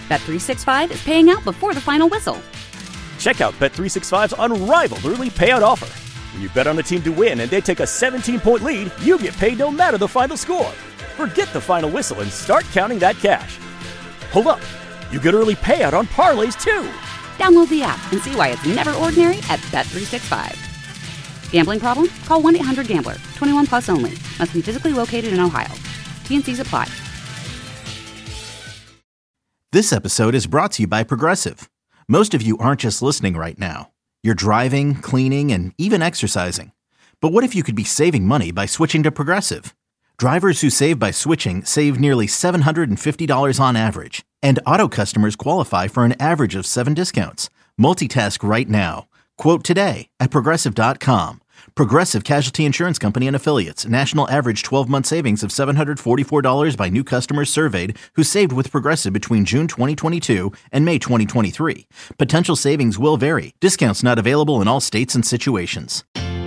Bet365 is paying out before the final whistle. Check out Bet365's unrivaled early payout offer. When you bet on a team to win and they take a 17-point lead, you get paid no matter the final score. Forget the final whistle and start counting that cash. Hold up. You get early payout on parlays, too. Download the app and see why it's never ordinary at Bet365. Gambling problem? Call 1-800-GAMBLER. 21 plus only. Must be physically located in Ohio. T&Cs apply. This episode is brought to you by Progressive. Most of you aren't just listening right now. You're driving, cleaning, and even exercising. But what if you could be saving money by switching to Progressive? Drivers who save by switching save nearly $750 on average. And auto customers qualify for an average of 7 discounts. Multitask right now. Quote today at Progressive.com. Progressive Casualty Insurance Company and Affiliates. National average 12-month savings of $744 by new customers surveyed who saved with Progressive between June 2022 and May 2023. Potential savings will vary. Discounts not available in all states and situations.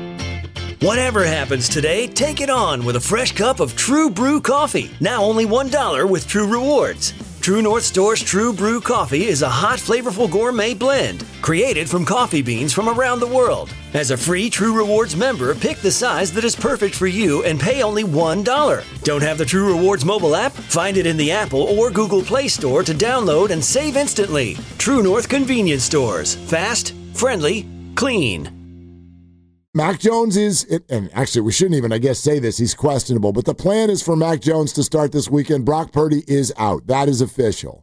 Whatever happens today, take it on with a fresh cup of True Brew coffee. Now only $1 with True Rewards. True North Store's True Brew coffee is a hot, flavorful gourmet blend created from coffee beans from around the world. As a free True Rewards member, pick the size that is perfect for you and pay only $1. Don't have the True Rewards mobile app? Find it in the Apple or Google Play Store to download and save instantly. True North Convenience Stores. Fast, friendly, clean. Mac Jones is, and actually we shouldn't even, I guess, say this, he's questionable, but the plan is for Mac Jones to start this weekend. Brock Purdy is out. That is official.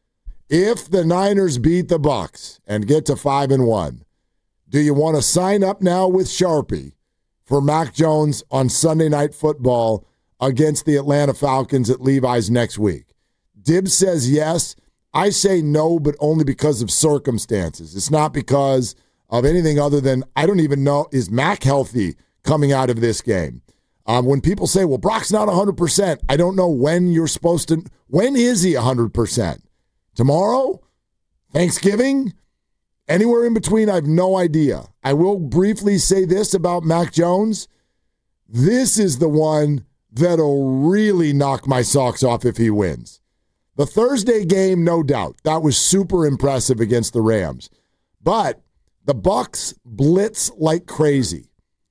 If the Niners beat the Bucs and get to 5-1, do you want to sign up now with Sharpie for Mac Jones on Sunday Night Football against the Atlanta Falcons at Levi's next week? Dibbs says yes. I say no, but only because of circumstances. It's not because of anything other than, I don't even know, is Mac healthy coming out of this game? When people say, well, Brock's not 100%, I don't know when you're supposed to, when is he 100%? Tomorrow? Thanksgiving? Anywhere in between, I have no idea. I will briefly say this about Mac Jones. This is the one that'll really knock my socks off if he wins. The Thursday game, no doubt, that was super impressive against the Rams. But the Bucs blitz like crazy.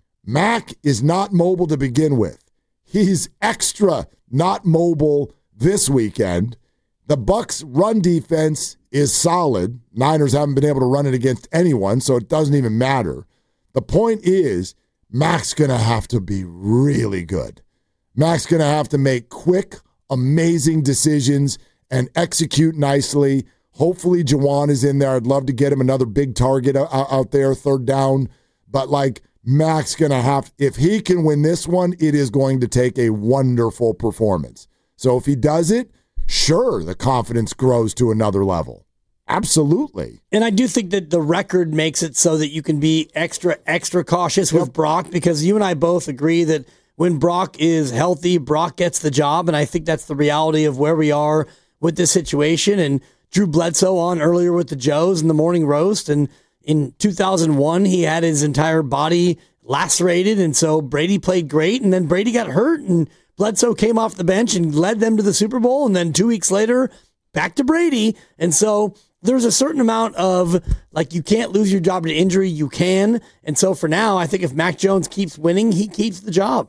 Mac is not mobile to begin with. He's extra not mobile this weekend. The Bucs' run defense is solid. Niners haven't been able to run it against anyone, so it doesn't even matter. The point is, Mac's going to have to be really good. Mac's going to have to make quick, amazing decisions and execute nicely. Hopefully, Juwan is in there. I'd love to get him another big target out there, third down. But, Mac's going to have, if he can win this one, it is going to take a wonderful performance. So if he does it, sure, the confidence grows to another level. Absolutely. And I do think that the record makes it so that you can be extra cautious with Brock, because you and I both agree that when Brock is healthy, Brock gets the job. And I think that's the reality of where we are with this situation. And Drew Bledsoe on earlier with the Joes in the morning roast. And in 2001, he had his entire body lacerated. And so Brady played great. And then Brady got hurt. And Bledsoe came off the bench and led them to the Super Bowl. And then 2 weeks later, back to Brady. And so there's a certain amount of, you can't lose your job to injury. You can. And so for now, I think if Mac Jones keeps winning, he keeps the job.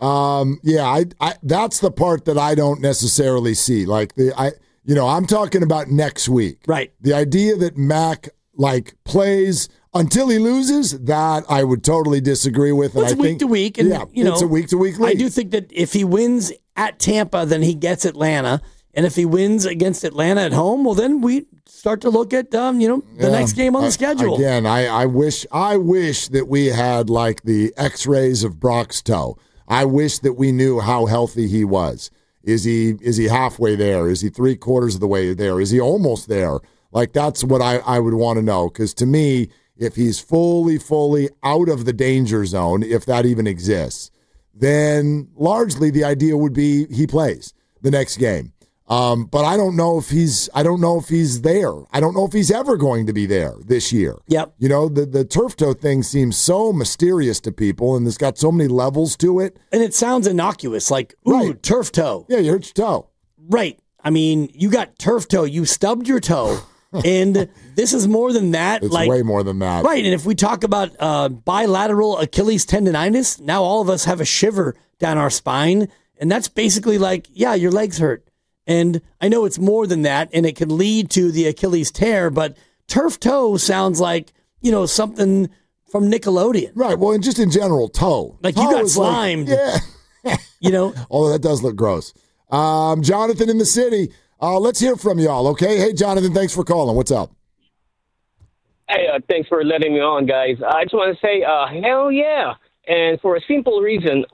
I that's the part that I don't necessarily see. I'm talking about next week. Right. The idea that Mac plays until he loses, that I would totally disagree with. Well, it's week to week, and it's a week to week league. I do think that if he wins at Tampa, then he gets Atlanta, and if he wins against Atlanta at home, well, then we start to look at the next game on the schedule. Again, I wish that we had the X-rays of Brock's toe. I wish that we knew how healthy he was. Is he halfway there? Is he 3/4 of the way there? Is he almost there? That's what I would want to know. Because to me, if he's fully out of the danger zone, if that even exists, then largely the idea would be he plays the next game. But I don't know if he's there. I don't know if he's ever going to be there this year. Yep. The turf toe thing seems so mysterious to people, and it's got so many levels to it. And it sounds innocuous, right. Turf toe. Yeah, you hurt your toe. Right. I mean, you got turf toe. You stubbed your toe. And this is more than that. It's way more than that. Right. And if we talk about bilateral Achilles tendonitis, now all of us have a shiver down our spine. And that's basically like, yeah, your legs hurt. And I know it's more than that, and it can lead to the Achilles tear, but turf toe sounds like, something from Nickelodeon. Right. Well, and just in general, toe. Like toe you got slimed. Like, yeah. Although that does look gross. Jonathan in the city. Let's hear from y'all, okay? Hey, Jonathan, thanks for calling. What's up? Hey, thanks for letting me on, guys. I just want to say, hell yeah. And for a simple reason,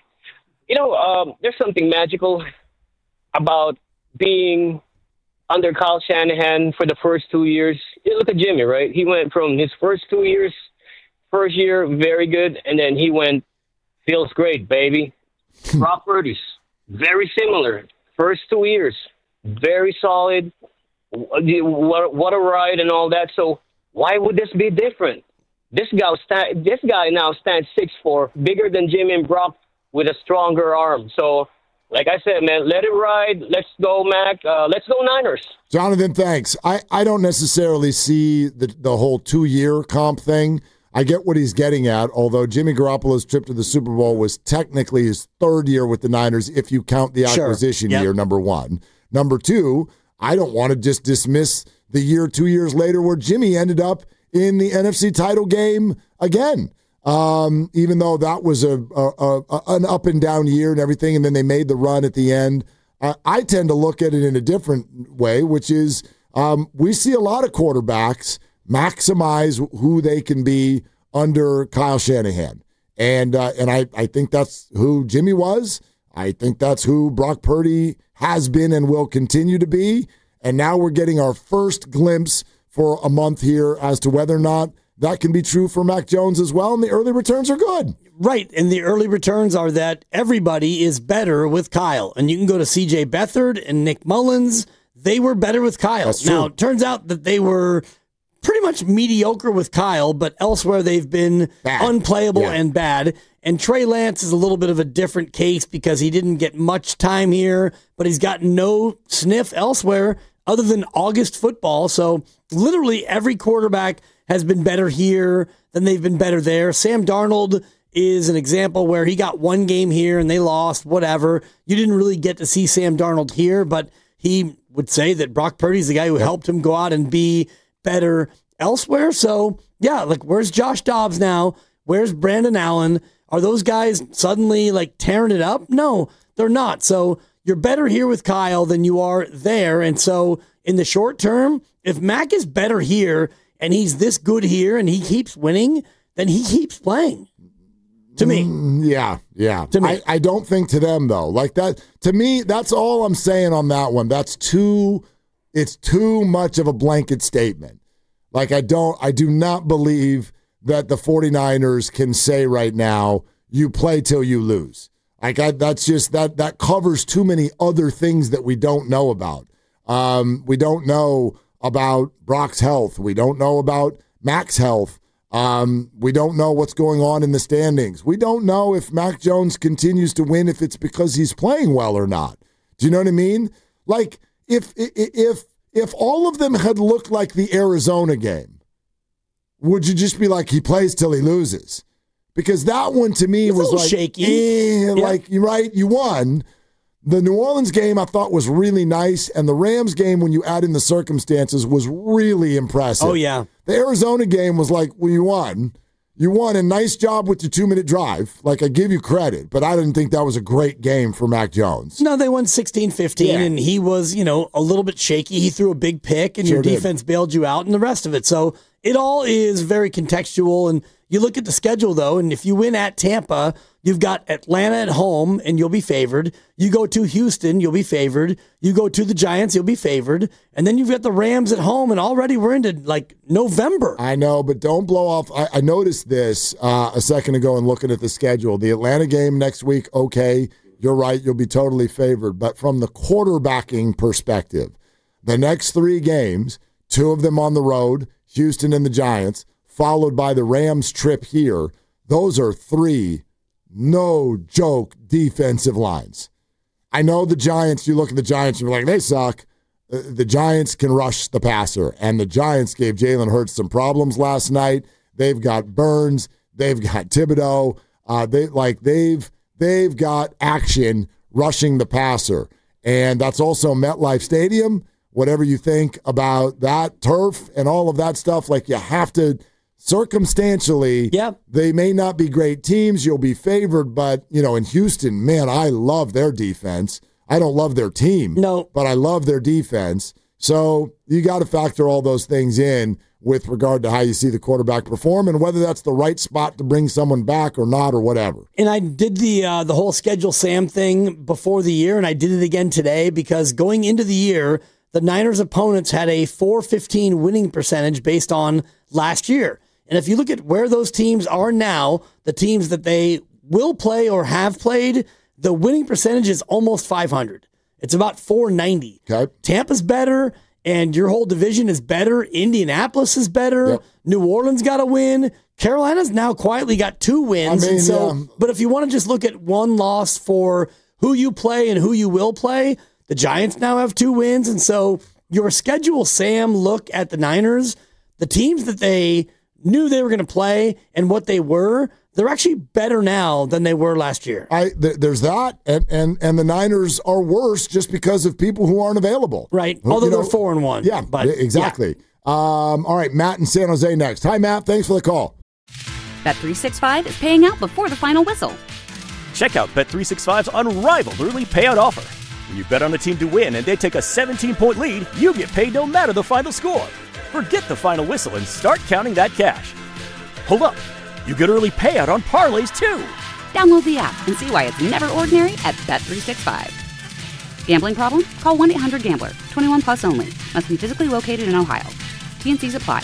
there's something magical about being under Kyle Shanahan for the first 2 years. You look at Jimmy, right? He went from his first 2 years, first year, very good, and then he went, feels great, baby. Brock Purdy's very similar. First 2 years, very solid. What a ride and all that. So why would this be different? This guy now stands 6'4", bigger than Jimmy and Brock with a stronger arm. So, like I said, man, let it ride. Let's go, Mac. Let's go Niners. Jonathan, thanks. I don't necessarily see the whole 2-year comp thing. I get what he's getting at, although Jimmy Garoppolo's trip to the Super Bowl was technically his 3rd year with the Niners if you count the acquisition year, number one. Number two, I don't want to just dismiss the year 2 years later where Jimmy ended up in the NFC title game again. Even though that was an up and down year and everything, and then they made the run at the end. I tend to look at it in a different way, which is we see a lot of quarterbacks maximize who they can be under Kyle Shanahan. And I think that's who Jimmy was. I think that's who Brock Purdy has been and will continue to be. And now we're getting our first glimpse for a month here as to whether or not that can be true for Mac Jones as well, and the early returns are good. Right, and the early returns are that everybody is better with Kyle. And you can go to C.J. Beathard and Nick Mullins. They were better with Kyle. That's true. Now, it turns out that they were pretty much mediocre with Kyle, but elsewhere they've been unplayable and bad. And Trey Lance is a little bit of a different case because he didn't get much time here, but he's got no sniff elsewhere other than August football. So literally every quarterback has been better here than they've been better there. Sam Darnold is an example where he got one game here and they lost, whatever. You didn't really get to see Sam Darnold here, but he would say that Brock Purdy's the guy who helped him go out and be better elsewhere. So, yeah, like where's Josh Dobbs now? Where's Brandon Allen? Are those guys suddenly like tearing it up? No, they're not. So you're better here with Kyle than you are there. And so in the short term, if Mac is better here and he's this good here and he keeps winning, then he keeps playing. To me. Yeah. To me. I don't think to them, though. Like that, to me, that's all I'm saying on that one. It's too much of a blanket statement. Like, I do not believe that the 49ers can say right now, you play till you lose. Like, that's just, that covers too many other things that we don't know about. We don't know about Brock's health. We don't know about Mac's health. We don't know what's going on in the standings. We don't know if Mac Jones continues to win, if it's because he's playing well or not. Do you know what I mean? Like, if all of them had looked like the Arizona game, would you just be like, he plays till he loses? Because that one to me was like shaky. Like, you're right, you won. The New Orleans game I thought was really nice, and the Rams game, when you add in the circumstances, was really impressive. Oh, yeah. The Arizona game was like, well, you won. You won, a nice job with the 2-minute drive. Like, I give you credit, but I didn't think that was a great game for Mac Jones. No, they won 16-15, and he was, a little bit shaky. He threw a big pick, and your defense bailed you out, and the rest of it. So it all is very contextual, and you look at the schedule, though, and if you win at Tampa, you've got Atlanta at home, and you'll be favored. You go to Houston, you'll be favored. You go to the Giants, you'll be favored. And then you've got the Rams at home, and already we're into, November. I know, but don't blow off. I noticed this a second ago in looking at the schedule. The Atlanta game next week, okay, you're right, you'll be totally favored. But from the quarterbacking perspective, the next 3 games, 2 of them on the road, Houston and the Giants, followed by the Rams trip here, those are 3 no-joke defensive lines. I know the Giants, you look at the Giants, you're like, they suck. The Giants can rush the passer, and the Giants gave Jalen Hurts some problems last night. They've got Burns. They've got Thibodeau. They've got action rushing the passer. And that's also MetLife Stadium. Whatever you think about that turf and all of that stuff, like you have to circumstantially, they may not be great teams. You'll be favored, but, in Houston, man, I love their defense. I don't love their team, but I love their defense. So you got to factor all those things in with regard to how you see the quarterback perform and whether that's the right spot to bring someone back or not or whatever. And I did the whole Schedule Sam thing before the year, and I did it again today because going into the year, the Niners' opponents had a .415 winning percentage based on last year. And if you look at where those teams are now, the teams that they will play or have played, the winning percentage is almost 500. It's about 490. Okay. Tampa's better, and your whole division is better. Indianapolis is better. Yep. New Orleans got a win. Carolina's now quietly got 2 wins. But if you want to just look at one loss for who you play and who you will play, the Giants now have 2 wins. And so your Schedule Sam look at the Niners, the teams that they knew they were going to play and what they were, they're actually better now than they were last year. There's that, and the Niners are worse just because of people who aren't available. Right, although they're 4-1. Yeah, but exactly. Yeah. All right, Matt in San Jose next. Hi, Matt. Thanks for the call. Bet365 is paying out before the final whistle. Check out Bet365's unrivaled early payout offer. When you bet on a team to win and they take a 17-point lead, you get paid no matter the final score. Forget the final whistle and start counting that cash. Hold up. You get early payout on parlays, too. Download the app and see why it's never ordinary at Bet365. Gambling problem? Call 1-800-GAMBLER. 21 plus only. Must be physically located in Ohio. T&Cs apply.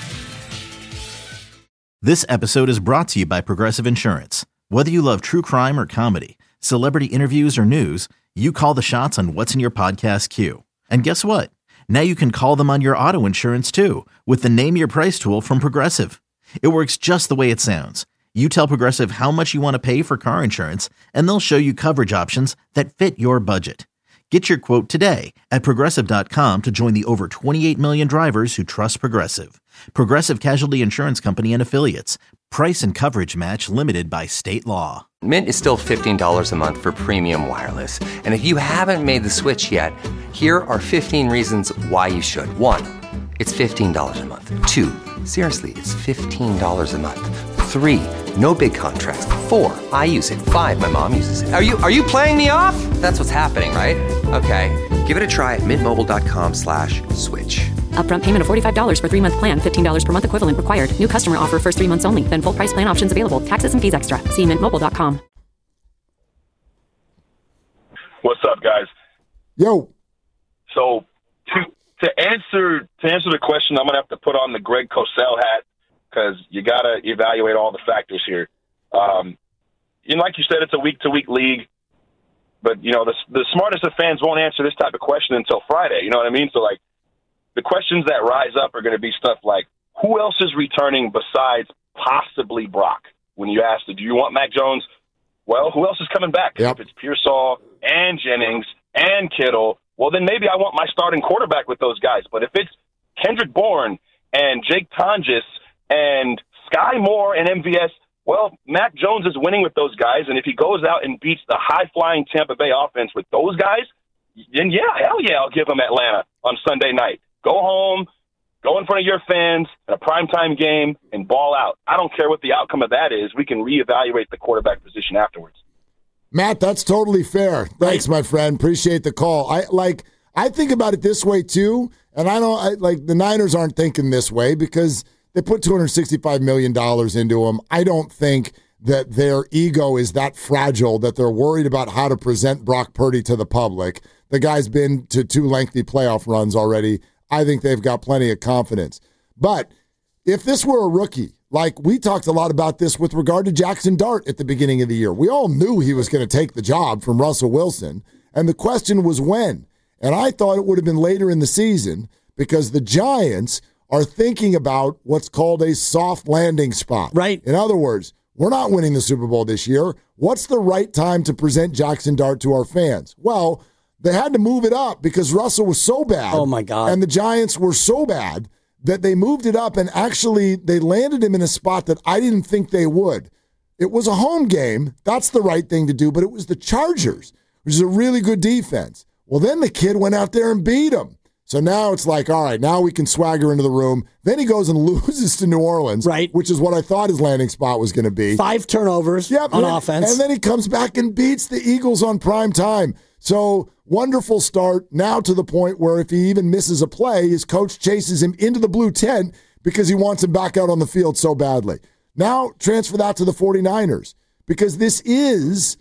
This episode is brought to you by Progressive Insurance. Whether you love true crime or comedy, celebrity interviews or news, you call the shots on what's in your podcast queue. And guess what? Now you can call them on your auto insurance, too, with the Name Your Price tool from Progressive. It works just the way it sounds. You tell Progressive how much you want to pay for car insurance, and they'll show you coverage options that fit your budget. Get your quote today at Progressive.com to join the over 28 million drivers who trust Progressive. Progressive Casualty Insurance Company and Affiliates. Price and coverage match limited by state law. Mint is still $15 a month for premium wireless. And if you haven't made the switch yet, here are 15 reasons why you should. 1, it's $15 a month. 2, seriously, it's $15 a month. 3, no big contracts. 4, I use it. 5, my mom uses it. Are you playing me off? That's what's happening, right? Okay, give it a try at mintmobile.com/switch. Upfront payment of $45 for 3-month plan, $15 per month equivalent required. New customer offer first 3 months only. Then full price plan options available. Taxes and fees extra. See mintmobile.com. What's up, guys? Yo. So to answer the question, I'm gonna have to put on the Greg Cosell hat because you gotta evaluate all the factors here. Like you said, it's a week-to-week league, but the smartest of fans won't answer this type of question until Friday. You know what I mean? So the questions that rise up are going to be stuff like, who else is returning besides possibly Brock? When you ask, do you want Mac Jones? Well, who else is coming back? Yep. If it's Pearsall and Jennings and Kittle, well, then maybe I want my starting quarterback with those guys. But if it's Kendrick Bourne and Jake Tonjes and Sky Moore and MVS, well, Mac Jones is winning with those guys. And if he goes out and beats the high-flying Tampa Bay offense with those guys, then hell yeah, I'll give him Atlanta on Sunday night. Go home, go in front of your fans in a primetime game, and ball out. I don't care what the outcome of that is. We can reevaluate the quarterback position afterwards. Matt, that's totally fair. Thanks, my friend. Appreciate the call. I think about it this way, too, and the Niners aren't thinking this way because they put $265 million into him. I don't think that their ego is that fragile that they're worried about how to present Brock Purdy to the public. The guy's been to 2 lengthy playoff runs already. I think they've got plenty of confidence. But if this were a rookie, like we talked a lot about this with regard to Jackson Dart at the beginning of the year. We all knew he was going to take the job from Russell Wilson, and the question was when. And I thought it would have been later in the season because the Giants are thinking about what's called a soft landing spot. Right. In other words, we're not winning the Super Bowl this year. What's the right time to present Jackson Dart to our fans? Well, they had to move it up because Russell was so bad. Oh, my God. And the Giants were so bad that they moved it up, and actually they landed him in a spot that I didn't think they would. It was a home game. That's the right thing to do, but it was the Chargers, which is a really good defense. Well, then the kid went out there and beat him. So now it's like, all right, now we can swagger into the room. Then he goes and loses to New Orleans, right? Which is what I thought his landing spot was going to be. 5 turnovers on offense. And then he comes back and beats the Eagles on prime time. So wonderful start, now to the point where if he even misses a play, his coach chases him into the blue tent because he wants him back out on the field so badly. Now transfer that to the 49ers because this is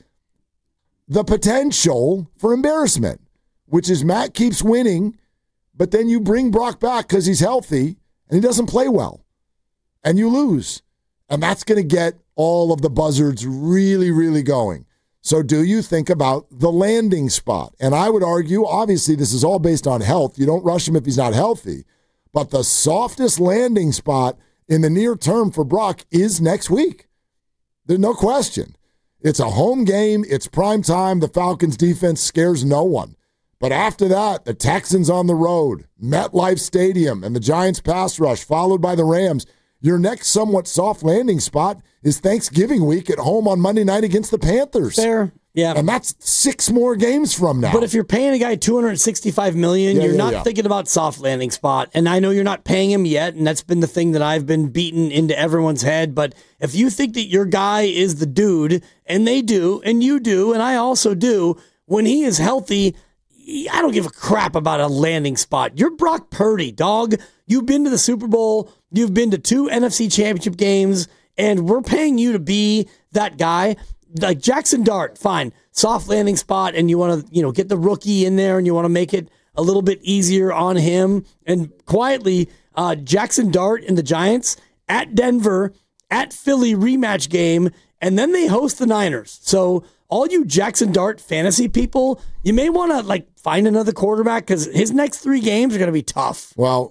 the potential for embarrassment, which is Matt keeps winning, but then you bring Brock back because he's healthy and he doesn't play well, and you lose. And that's going to get all of the buzzards really, really going. So do you think about the landing spot? And I would argue, obviously, this is all based on health. You don't rush him if he's not healthy. But the softest landing spot in the near term for Brock is next week. There's no question. It's a home game. It's prime time. The Falcons' defense scares no one. But after that, the Texans on the road, MetLife Stadium, and the Giants pass rush, followed by the Rams. Your next somewhat soft landing spot is Thanksgiving week at home on Monday night against the Panthers. Fair, yeah. And that's 6 more games from now. But if you're paying a guy $265 million, you're not thinking about soft landing spot. And I know you're not paying him yet, and that's been the thing that I've been beaten into everyone's head. But if you think that your guy is the dude, and they do, and you do, and I also do, when he is healthy, I don't give a crap about a landing spot. You're Brock Purdy, dog. You've been to the Super Bowl. You've been to 2 NFC Championship games, and we're paying you to be that guy. Like Jackson Dart, fine, soft landing spot, and you want to, get the rookie in there, and you want to make it a little bit easier on him. And quietly, Jackson Dart and the Giants at Denver, at Philly rematch game, and then they host the Niners. So all you Jackson Dart fantasy people, you may want to find another quarterback because his next 3 games are going to be tough. Well,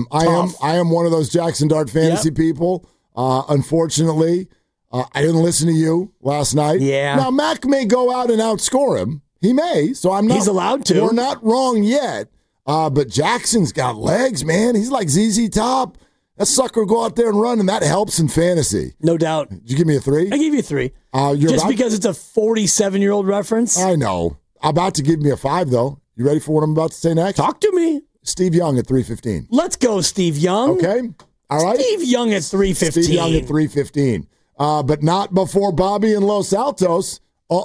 I am one of those Jackson Dart fantasy people. Unfortunately, I didn't listen to you last night. Yeah. Now Mac may go out and outscore him. He may. So I'm not. He's allowed to. We're not wrong yet. But Jackson's got legs, man. He's like ZZ Top. That sucker will go out there and run, and that helps in fantasy. No doubt. Did you give me a 3? I gave you a 3. Just because it's a 47-year-old reference? I know. About to give me a 5, though. You ready for what I'm about to say next? Talk to me. Steve Young at 3:15. Let's go, Steve Young. Okay. All right. Steve Young at 3:15. Steve Young at 3:15. But not before Bobby in Los Altos.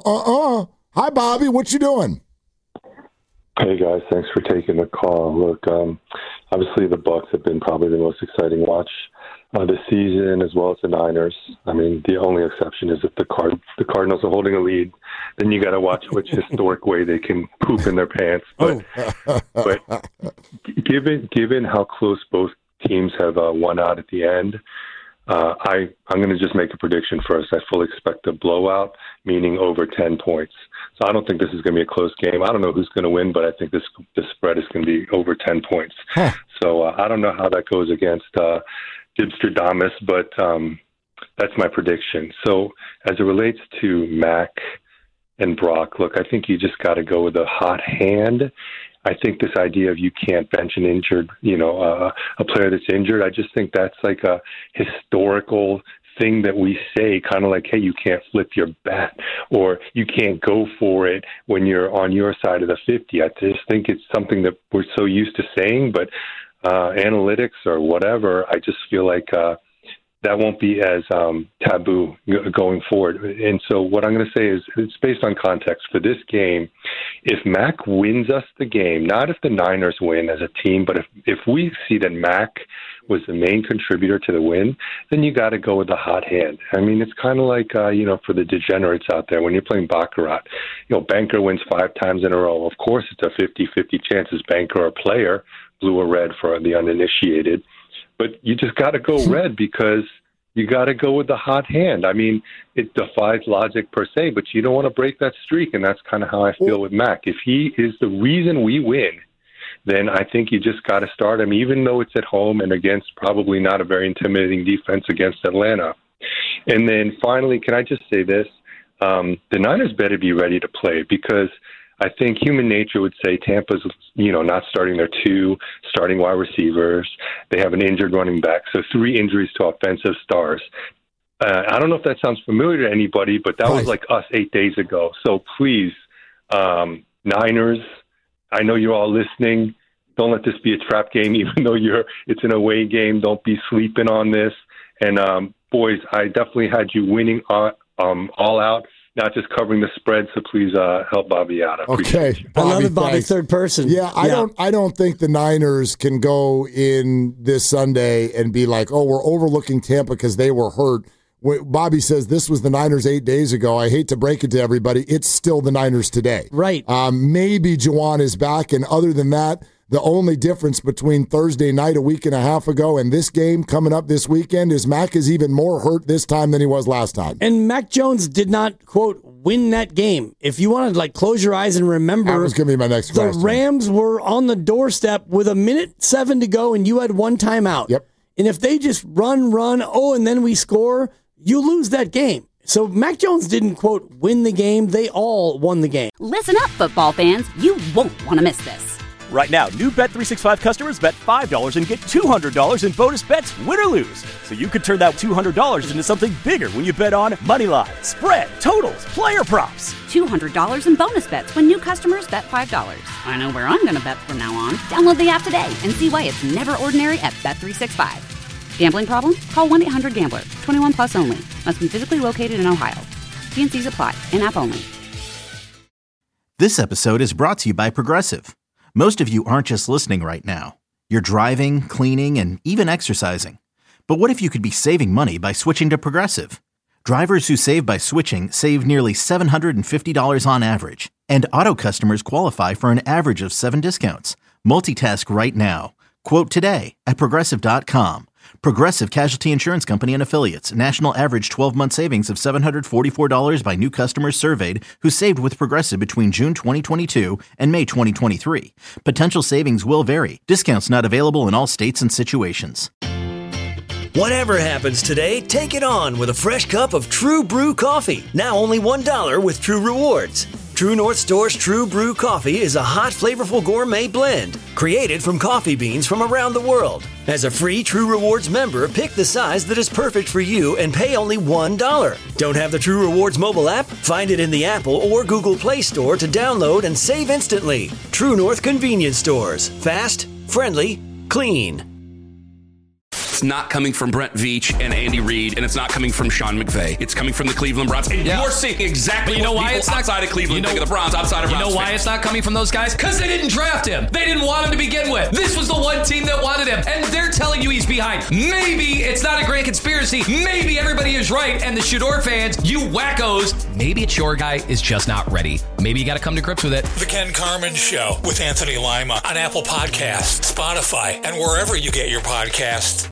Hi, Bobby. What you doing? Hey, guys. Thanks for taking the call. Look, obviously the Bucs have been probably the most exciting watch this season, as well as the Niners. I mean, the only exception is if the Cardinals are holding a lead, then you got to watch which historic way they can poop in their pants. But given how close both teams have won out at the end, I'm going to just make a prediction first. I fully expect a blowout, meaning over 10 points. So I don't think this is going to be a close game. I don't know who's going to win, but I think this spread is going to be over 10 points. Huh. So I don't know how that goes against Dibstradamus, but that's my prediction. So as it relates to Mac and Brock, look, I think you just got to go with a hot hand. I think this idea of you can't bench an injured, a player that's injured, I just think that's like a historical thing that we say, kind of like, hey, you can't flip your bat or you can't go for it when you're on your side of the 50. I just think it's something that we're so used to saying, but analytics or whatever, I just feel like that won't be as taboo going forward. And so what I'm going to say is it's based on context. For this game, if Mac wins us the game, not if the Niners win as a team, but if we see that Mac was the main contributor to the win, then you got to go with the hot hand. I mean, it's kind of like, for the degenerates out there, when you're playing Baccarat, banker wins 5 times in a row. Of course, it's a 50-50 chance is banker or player, blue or red for the uninitiated. But you just got to go red because you got to go with the hot hand. I mean, it defies logic per se, but you don't want to break that streak, and that's kind of how I feel with Mac. If he is the reason we win, then I think you just got to start him, even though it's at home and against probably not a very intimidating defense against Atlanta. And then finally, can I just say this? The Niners better be ready to play, because I think human nature would say Tampa's, not starting their 2 starting wide receivers. They have an injured running back, so 3 injuries to offensive stars. I don't know if that sounds familiar to anybody, but that was like us 8 days ago. So please, Niners, I know you're all listening. Don't let this be a trap game, even though it's an away game. Don't be sleeping on this. And boys, I definitely had you winning all out, not just covering the spread. So please help Bobby out. Okay, I love it, Bobby. Third person. Yeah, I don't think the Niners can go in this Sunday and be like, oh, we're overlooking Tampa because they were hurt. Bobby says this was the Niners 8 days ago. I hate to break it to everybody. It's still the Niners today. Right. Maybe Juwan is back, and other than that, the only difference between Thursday night a week and a half ago and this game coming up this weekend is Mac is even more hurt this time than he was last time. And Mac Jones did not, quote, win that game. If you want to close your eyes and remember, that was going to be my next question. The Rams were on the doorstep with 1:07 to go, and you had 1 timeout. Yep. And if they just run, and then we score, you lose that game. So Mac Jones didn't, quote, win the game. They all won the game. Listen up, football fans. You won't want to miss this. Right now, new Bet365 customers bet $5 and get $200 in bonus bets, win or lose. So you could turn that $200 into something bigger when you bet on moneyline, spread, totals, player props. $200 in bonus bets when new customers bet $5. I know where I'm going to bet from now on. Download the app today and see why it's never ordinary at Bet365. Gambling problem? Call 1-800-GAMBLER. 21 plus only. Must be physically located in Ohio. T&Cs apply. In-app only. This episode is brought to you by Progressive. Most of you aren't just listening right now. You're driving, cleaning, and even exercising. But what if you could be saving money by switching to Progressive? Drivers who save by switching save nearly $750 on average. And auto customers qualify for an average of 7 discounts. Multitask right now. Quote today at Progressive.com. Progressive Casualty Insurance Company and Affiliates. National average 12-month savings of $744 by new customers surveyed who saved with Progressive between June 2022 and May 2023. Potential savings will vary. Discounts not available in all states and situations. Whatever happens today, take it on with a fresh cup of True Brew coffee. Now only $1 with True Rewards. True North Store's True Brew coffee is a hot, flavorful gourmet blend created from coffee beans from around the world. As a free True Rewards member, pick the size that is perfect for you and pay only $1. Don't have the True Rewards mobile app? Find it in the Apple or Google Play Store to download and save instantly. True North Convenience Stores. Fast, friendly, clean. It's not coming from Brent Veach and Andy Reid, and it's not coming from Sean McVay. It's coming from the Cleveland Browns. And you're seeing exactly what people outside of Cleveland think of the Browns, outside of Browns. You know why it's not coming from those guys? Because they didn't draft him. They didn't want him to begin with. This was the one team that wanted him, and they're telling you he's behind. Maybe it's not a great conspiracy. Maybe everybody is right, and the Shador fans, you wackos, maybe it's your guy is just not ready. Maybe you got to come to grips with it. The Ken Carman Show with Anthony Lima on Apple Podcasts, Spotify, and wherever you get your podcasts.